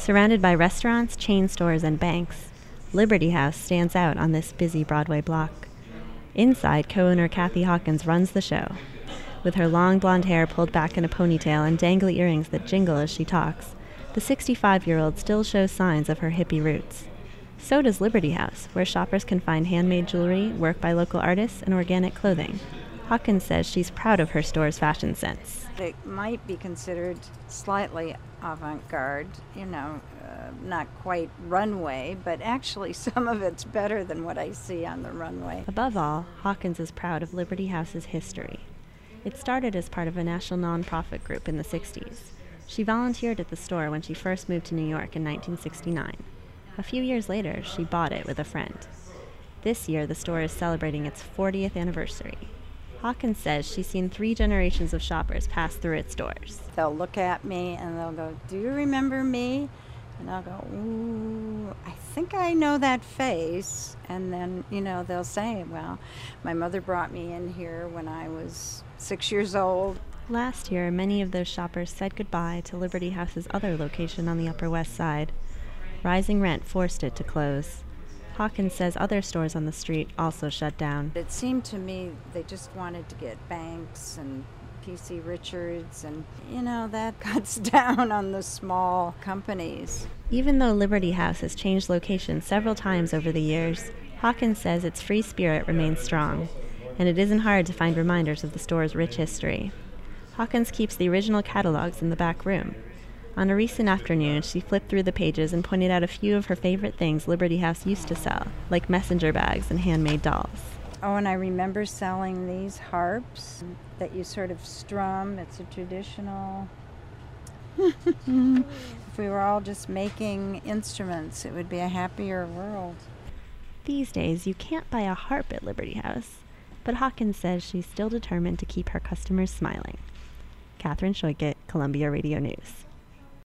Surrounded by restaurants, chain stores, and banks, Liberty House stands out on this busy Broadway block. Inside, co-owner Kathy Hawkins runs the show. With her long blonde hair pulled back in a ponytail and dangly earrings that jingle as she talks, the 65-year-old still shows signs of her hippie roots. So does Liberty House, where shoppers can find handmade jewelry, work by local artists, and organic clothing. Hawkins says she's proud of her store's fashion sense. It might be considered slightly avant-garde, not quite runway, but actually some of it's better than what I see on the runway. Above all, Hawkins is proud of Liberty House's history. It started as part of a national nonprofit group in the 60s. She volunteered at the store when she first moved to New York in 1969. A few years later, she bought it with a friend. This year, the store is celebrating its 40th anniversary. Hawkins says she's seen 3 generations of shoppers pass through its doors. They'll look at me and they'll go, "Do you remember me?" And I'll go, "Ooh, I think I know that face." And then, they'll say, "Well, my mother brought me in here when I was 6 years old." Last year, many of those shoppers said goodbye to Liberty House's other location on the Upper West Side. Rising rent forced it to close. Hawkins says other stores on the street also shut down. It seemed to me they just wanted to get Banks and P.C. Richards, and that cuts down on the small companies. Even though Liberty House has changed locations several times over the years, Hawkins says its free spirit remains strong, and it isn't hard to find reminders of the store's rich history. Hawkins keeps the original catalogs in the back room. On a recent afternoon, she flipped through the pages and pointed out a few of her favorite things Liberty House used to sell, like messenger bags and handmade dolls. Oh, and I remember selling these harps that you sort of strum. It's a traditional... If we were all just making instruments, it would be a happier world. These days, you can't buy a harp at Liberty House, but Hawkins says she's still determined to keep her customers smiling. Catherine Schoikert, Columbia Radio News.